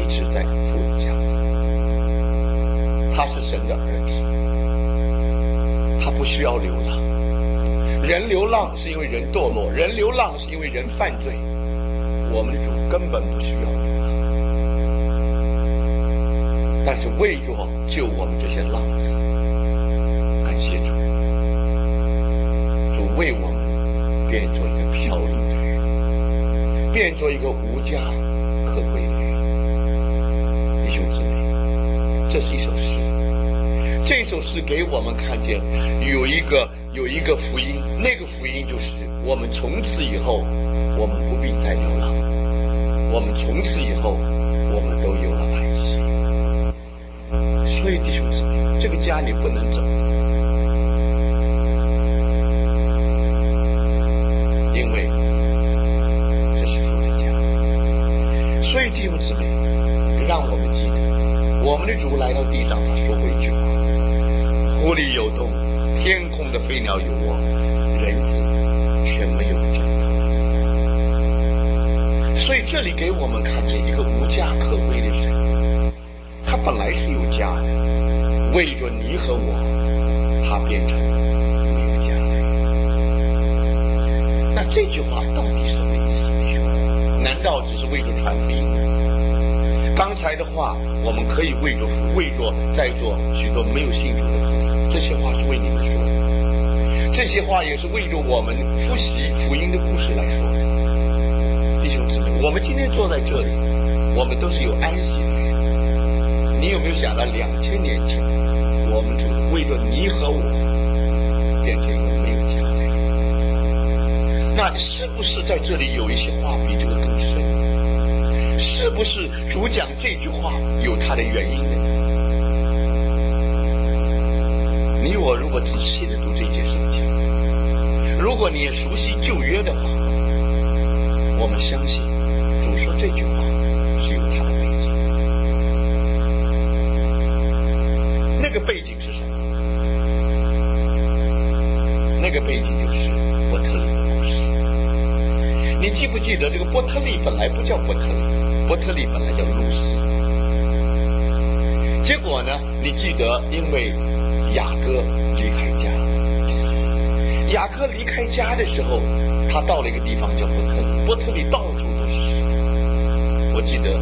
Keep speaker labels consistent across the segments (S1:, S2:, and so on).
S1: 一直在父家，他是神的儿子，他不需要流浪。人流浪是因为人堕落，人流浪是因为人犯罪，我们的主根本不需要流浪。但是为着救我们这些浪子，感谢主，主为我们变作一个飘零的人，变作一个无家可归的人。弟兄姊妹，这是一首诗，这首诗给我们看见有一个福音，那个福音就是我们从此以后我们不必再流浪，我们从此以后我们都有了安息。所以弟兄姊妹，这个家你不能走，因为这是父的家。所以弟兄姊妹，让我们记得我们的主来到地上，他说过一句话：湖里有洞，天空的飞鸟有窝，人子却没有枕头。所以这里给我们看见一个无家可归的神，他本来是有家的，为着你和我，他变成没有家的人。那这句话到底什么意思，弟兄？难道只是为着传福音吗？刚才的话我们可以为着在座许多没有信主的朋友，这些话是为你们说的，这些话也是为着我们复习福音的故事来说的。弟兄姊妹，我们今天坐在这里，我们都是有安息的人。你有没有想到2000年前我们主为着你和我变成一个没有家的人？那是不是在这里有一些话比这个更深？是不是主讲这句话有它的原因呢？你我如果仔细的读这节圣经，如果你也熟悉旧约的话，我们相信主说这句话是有它的背景。那个背景是什么？那个背景就是伯特利的故事。你记不记得这个伯特利本来不叫伯特利，伯特利本来叫路斯。结果呢，你记得因为雅各离开家，雅各离开家的时候，他到了一个地方叫伯特利，伯特利到处都是石头。我记得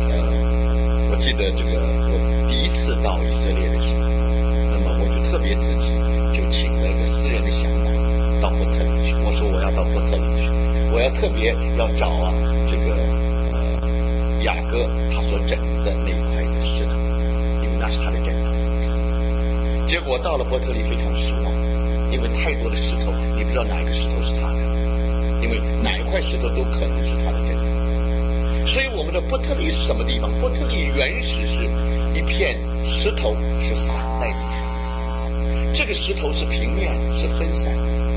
S1: 这个我第一次到以色列的时候，那么我就特别自己就请了一个私人的向导到伯特利去。我说我要到伯特利去，我要特别要找这个雅各他所枕的那一块的石头，因为那是他的枕头。结果到了伯特利非常失望，因为太多的石头，你不知道哪一个石头是他的，因为哪一块石头都可能是他的枕头。所以我们的伯特利是什么地方？伯特利原始是一片石头，是散在地上，这个石头是平面，是分散。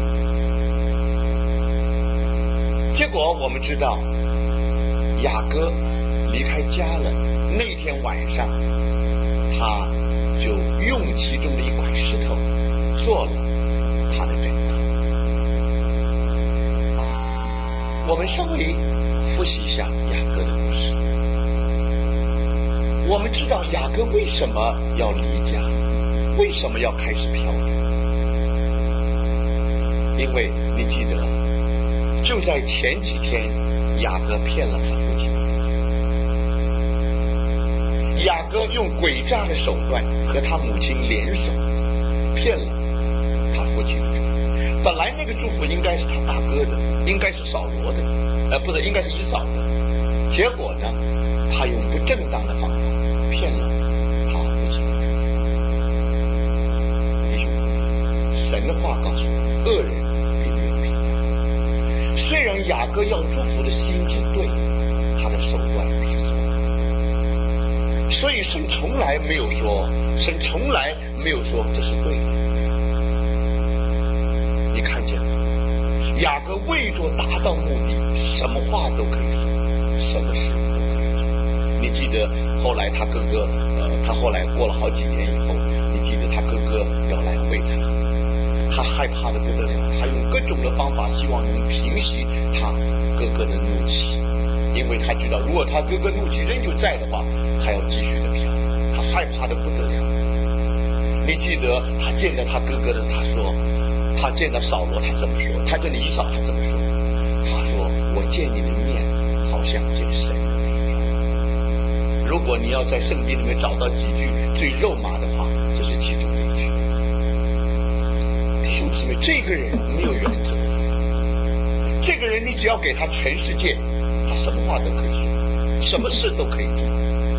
S1: 结果我们知道雅各离开家了，那天晚上他就用其中的一块石头做了他的枕头。我们稍微复习一下雅各的故事。我们知道雅各为什么要离家，为什么要开始漂流？因为你记得就在前几天雅各骗了他父亲的祝福，雅各用诡诈的手段和他母亲联手骗了他父亲的祝福。本来那个祝福应该是他大哥的，应该是扫罗的，不是，应该是以扫的。结果呢，他用不正当的方法骗了他父亲的祝福。弟兄姊妹，神的话告诉我们，恶人必没有平安。虽然雅各要祝福的心是对的，他的手段是错的。所以神从来没有说这是对的。你看见吗？雅各为着达到目的，什么话都可以说，什么事都可以做。你记得后来他哥哥，他后来过了好几年以后，你记得他哥哥要来会他害怕的不得了，他用各种的方法希望能平息他哥哥的怒气。 因为他知道，如果他哥哥怒气仍旧在的话，他要继续的飘，他害怕的不得了。你记得他见到他哥哥的，他说，他见到扫罗，他怎么说？他见到以扫，他怎么说？他说：“我见你的面，好像见神的面。”如果你要在圣经里面找到几句最肉麻的话，这是其中一句。弟兄姊妹，这个人没有原则，这个人你只要给他全世界，他什么话都可以说，什么事都可以做。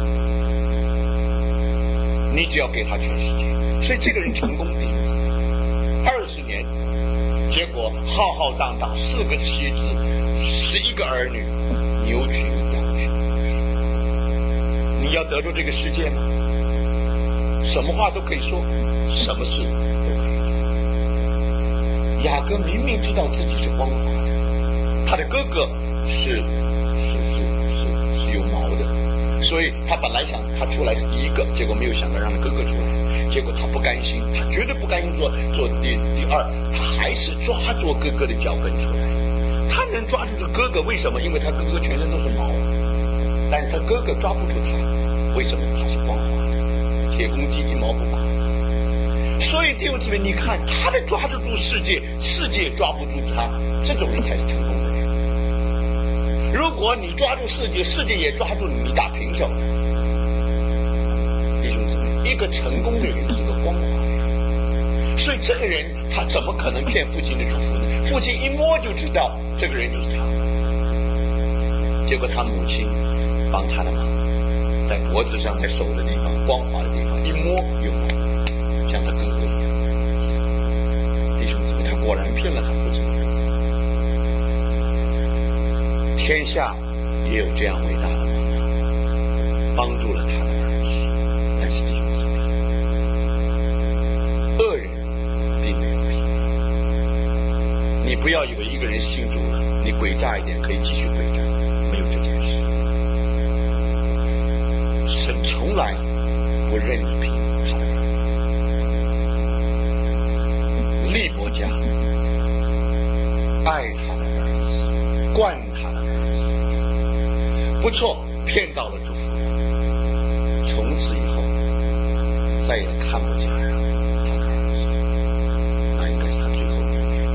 S1: 你只要给他全世界，所以这个人成功，弟兄姊妹，20年，结果浩浩荡荡4个妻子，11个儿女，牛群羊群。你要得住这个世界吗？什么话都可以说，什么事都可以做。雅各明明知道自己是光滑的，他的哥哥是有毛的，所以他本来想他出来是第一个，结果没有想到让他哥哥出来，结果他不甘心，他绝对不甘心做第二，他还是抓住哥哥的脚跟出来。他能抓住这哥哥，为什么？因为他哥哥全身都是毛，但是他哥哥抓不住他，为什么？他是光滑的，铁公鸡一毛不拔。所以弟兄姊妹，你看他的抓得住世界，世界抓不住他，这种人才是成功的人。如果你抓住世界，世界也抓住你，你打平手。弟兄姊妹，一个成功的人是个光滑的人，所以这个人他怎么可能骗父亲的祝福呢？父亲一摸就知道这个人就是他。结果他母亲帮他的忙，在脖子上，在手的地方，光滑的地方一摸有毛，像他哥哥一样。弟兄姊妹，他果然骗了他父亲。天下也有这样伟大的妈妈，帮助了他的儿子。但是弟兄姊妹，恶人并没有平安。你不要以为一个人信主了，你诡诈一点可以继续诡诈，没有这件事。神从来不任意平他的儿女。利伯家爱他的儿子，惯他的儿子，不错，骗到了祝福，从此以后再也看不见他的儿子，那应该是他最后一面。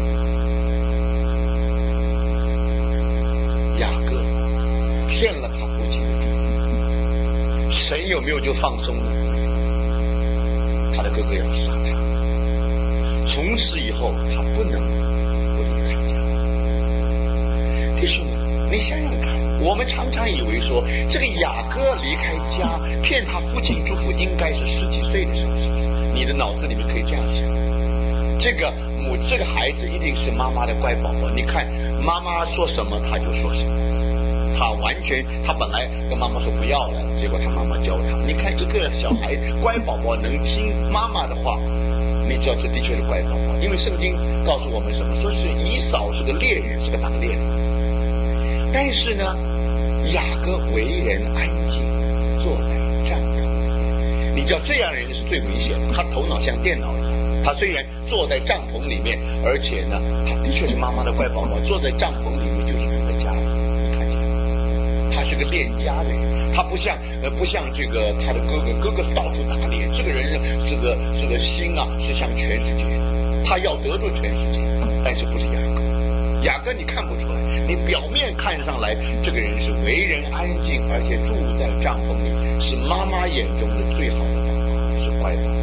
S1: 雅各骗了他父亲的祝福，神有没有就放松呢？他的哥哥要杀他，从此以后他不能不离开家。弟兄们，你想想看，我们常常以为说这个雅各离开家骗他父亲祝福应该是10几岁的时候，是不是？你的脑子里面可以这样想，这个孩子一定是妈妈的乖宝宝，你看妈妈说什么他就说什么，他本来跟妈妈说不要了，结果他妈妈教他。你看一个小孩乖宝宝能听妈妈的话，你知道这的确是乖宝宝。因为圣经告诉我们什么？说是以扫是个猎人，是个打猎人。但是呢，雅各为人安静，坐在帐篷。你知道这样的人是最危险的，他头脑像电脑一样。他虽然坐在帐篷里面，而且呢，他的确是妈妈的乖宝宝，坐在帐篷里面就是他的家人。你看见他是个恋家的人，他不像这个他的哥哥是到处打猎，这个人这个心啊是向全世界的，他要得罪全世界，但是不是雅各。雅各你看不出来，你表面看上来这个人是为人安静，而且住在帐篷里，是妈妈眼中的最好的宝宝，是乖宝宝。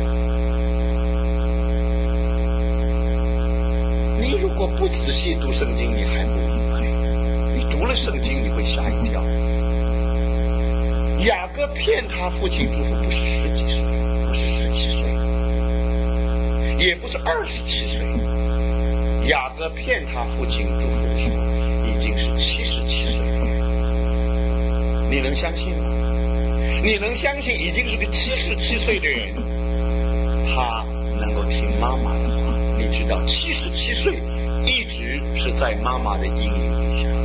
S1: 你如果不仔细读圣经，你还不明白，你读了圣经你会吓一跳。雅各骗他父亲祝福不是10几岁，不是17岁，也不是27岁，雅各骗他父亲祝福的时候已经是77岁的人。你能相信吗？你能相信已经是个77岁的人，他能够听妈妈的话？你知道77岁一直是在妈妈的阴影底下，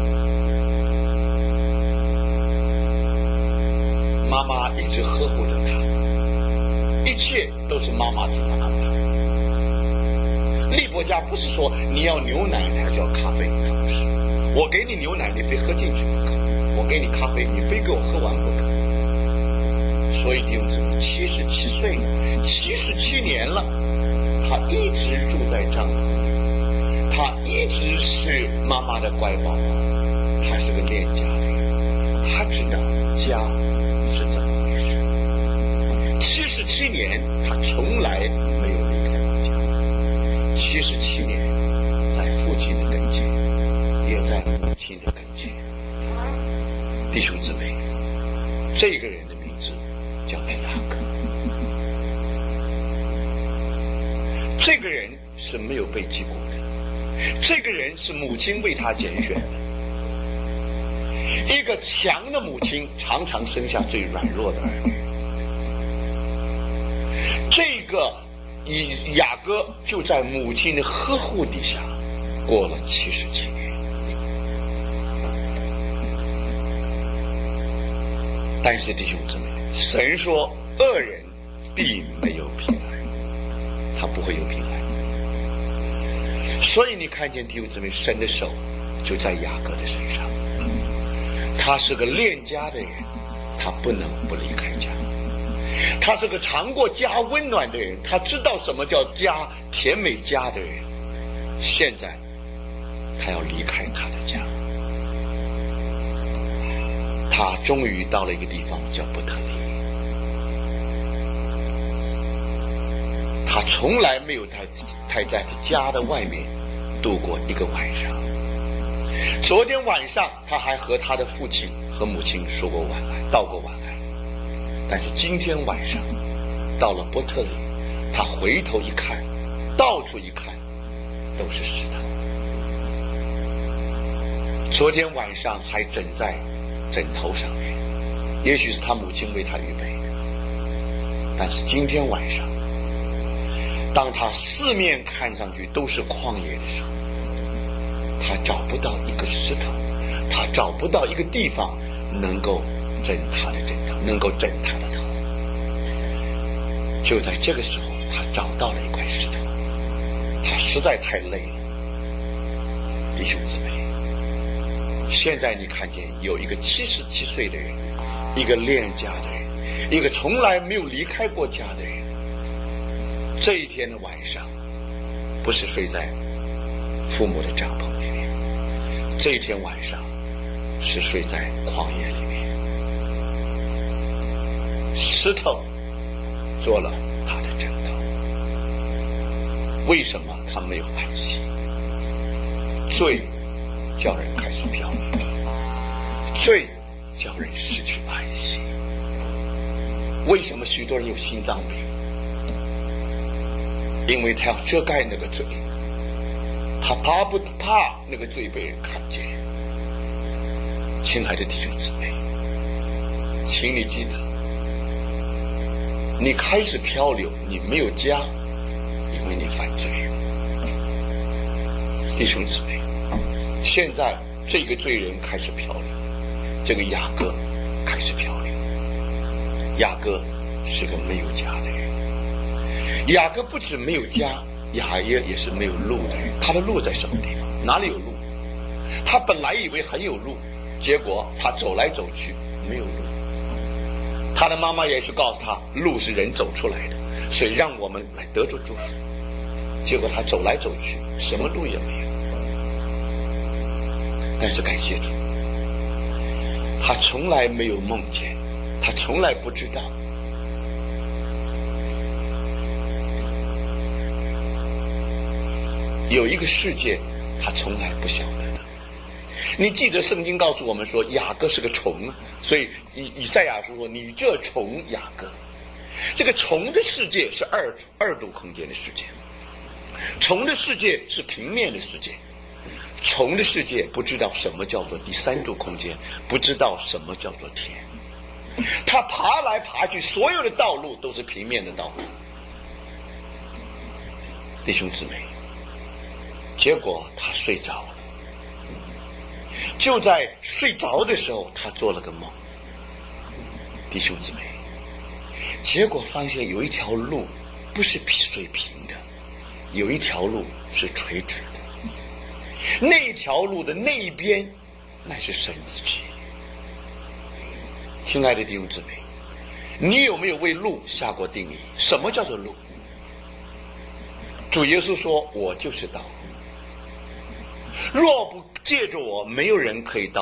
S1: 妈妈一直呵护着他，一切都是妈妈替他安排。利伯家不是说你要牛奶他就要咖啡，他不是，我给你牛奶你非喝进去不可。 我给你咖啡，你非给我喝完不可。所以弟兄姊妹，77岁了，77年了，他一直住在帐篷里，他一直是妈妈的乖宝宝，他是个恋家的人，他知道家是怎么回事。77年，他从来没有离开过家。77年，在父亲的跟前，也在母亲的跟前。弟兄姊妹，这个人的名字叫雅各。这个人是没有被击鼓的，这个人是母亲为他拣选的。一个强的母亲常常生下最软弱的儿女。这个雅各就在母亲的呵护底下过了77年。但是弟兄姊妹，神说恶人必没有平安，他不会有平安。所以你看见弟兄姊妹，神的手就在雅各的身上。他是个恋家的人，他不能不离开家。他是个尝过家温暖的人，他知道什么叫家甜美家的人。现在他要离开他的家，他终于到了一个地方叫伯特利。他从来没有太在家的外面度过一个晚上。昨天晚上他还和他的父亲和母亲说过晚安，道过晚安。但是今天晚上到了伯特利，他回头一看，到处一看都是石头。昨天晚上还枕在枕头上面，也许是他母亲为他预备的。但是今天晚上，当他四面看上去都是旷野的时候，他找不到一个石头，他找不到一个地方能够枕他的枕头，能够枕他的头。就在这个时候，他找到了一块石头，他实在太累了。弟兄姊妹，现在你看见有一个77岁的人，一个恋家的人，一个从来没有离开过家的人，这一天的晚上不是睡在父母的帐篷里面，这一天晚上是睡在旷野里面。石头做了他的枕头。为什么他没有安息？罪叫人开始飘零，罪叫人失去安息。为什么许多人有心脏病？因为他要遮盖那个罪，他怕不怕那个罪被人看见？亲爱的弟兄姊妹，请你记得，你开始漂流，你没有家，因为你犯罪。弟兄姊妹，现在这个罪人开始漂流，这个雅各开始漂流。雅各是个没有家的人，雅各不止没有家，雅各也是没有路的人。他的路在什么地方？哪里有路？他本来以为很有路，结果他走来走去没有路。他的妈妈也是告诉他，路是人走出来的，所以让我们来得着祝福。结果他走来走去，什么路也没有。但是感谢主，他从来没有梦见，他从来不知道有一个世界他从来不晓得的。你记得圣经告诉我们说雅各是个虫啊，所以以赛亚书说你这虫雅各。这个虫的世界是二度空间的世界，虫的世界是平面的世界，虫的世界不知道什么叫做第三度空间，不知道什么叫做天。他爬来爬去，所有的道路都是平面的道路。弟兄姊妹，结果他睡着了。就在睡着的时候，他做了个梦。弟兄姊妹，结果发现有一条路不是水平的，有一条路是垂直的。那条路的那一边乃是神自己， 亲爱的弟兄姊妹，你有没有为路下过定义？什么叫做路？主耶稣说：“我就是道，若不借着我，没有人可以到